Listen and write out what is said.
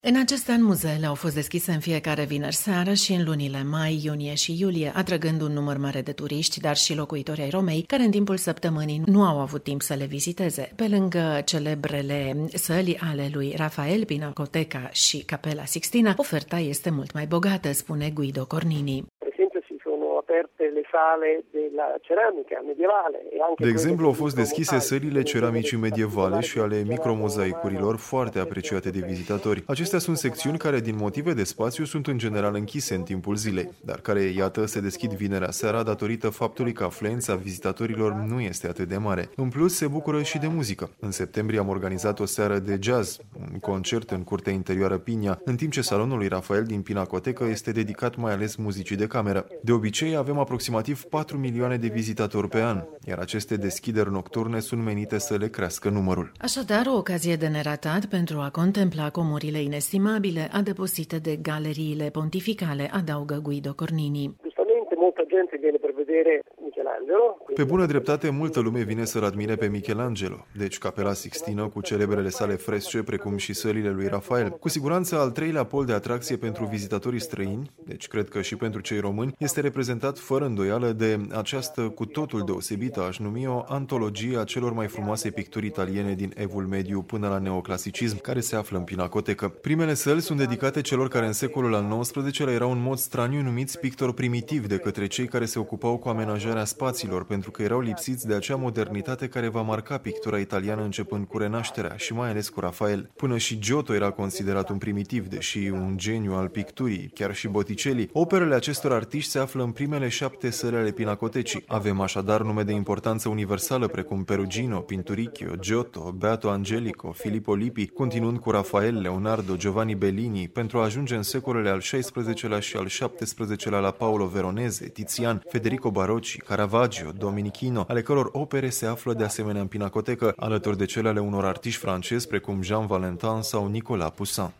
În acest an, muzeele au fost deschise în fiecare vineri seară și în lunile mai, iunie și iulie, atrăgând un număr mare de turiști, dar și locuitori ai Romei, care în timpul săptămânii nu au avut timp să le viziteze. Pe lângă celebrele săli ale lui Rafael, Pinacoteca și Capella Sixtina, oferta este mult mai bogată, spune Guido Cornini. Aperte le sale della ceramica medievale e anche de exemplu, au fost deschise sălile ceramicii medievale și ale micromozaicurilor foarte apreciate de vizitatori. Acestea sunt secțiuni care, din motive de spațiu, sunt în general închise în timpul zilei, dar care, iată, se deschid vinerea seara datorită faptului că afluența vizitatorilor nu este atât de mare. În plus, se bucură și de muzică. În septembrie am organizat o seară de jazz, un concert în curtea interioară Pinia, în timp ce salonul lui Rafael din Pinacotecă este dedicat mai ales muzicii de cameră. De obicei, avem aproximativ 4 milioane de vizitatori pe an, iar aceste deschideri nocturne sunt menite să le crească numărul. Așadar, o ocazie de neratat pentru a contempla comorile inestimabile adăposite de galeriile pontificale, adaugă Guido Cornini. Multa gente viene per vedere Michelangelo. Pe bună dreptate, multă lume vine să-l admire pe Michelangelo, deci Capella Sixtina cu celebrele sale fresce, precum și sălile lui Rafael. Cu siguranță, al treilea pol de atracție pentru vizitatorii străini, deci cred că și pentru cei români, este reprezentat fără îndoială de această cu totul deosebită, aș numi-o, antologie a celor mai frumoase picturi italiene din Evul Mediu până la neoclasicism, care se află în Pinacotecă. Primele săli sunt dedicate celor care în secolul al XIX-lea erau în mod straniu numiți pictori primitivi de către cei care se ocupau cu amenajarea spațiilor, pentru că erau lipsiți de acea modernitate care va marca pictura italiană începând cu Renașterea și mai ales cu Rafael. Până și Giotto era considerat un primitiv, deși un geniu al picturii, chiar și Botticelli. Operele acestor artiști se află în primele 7 săli ale Pinacotecii. Avem așadar nume de importanță universală precum Perugino, Pinturicchio, Giotto, Beato Angelico, Filippo Lippi, continuând cu Rafael, Leonardo, Giovanni Bellini, pentru a ajunge în secolele al XVI-lea și al XVII-lea la Paolo Veronese, Tizian, Federico Barocci, Caravaggio, Domenichino, ale căror opere se află de asemenea în Pinacotecă, alături de cele ale unor artiști francezi precum Jean Valentin sau Nicolas Poussin.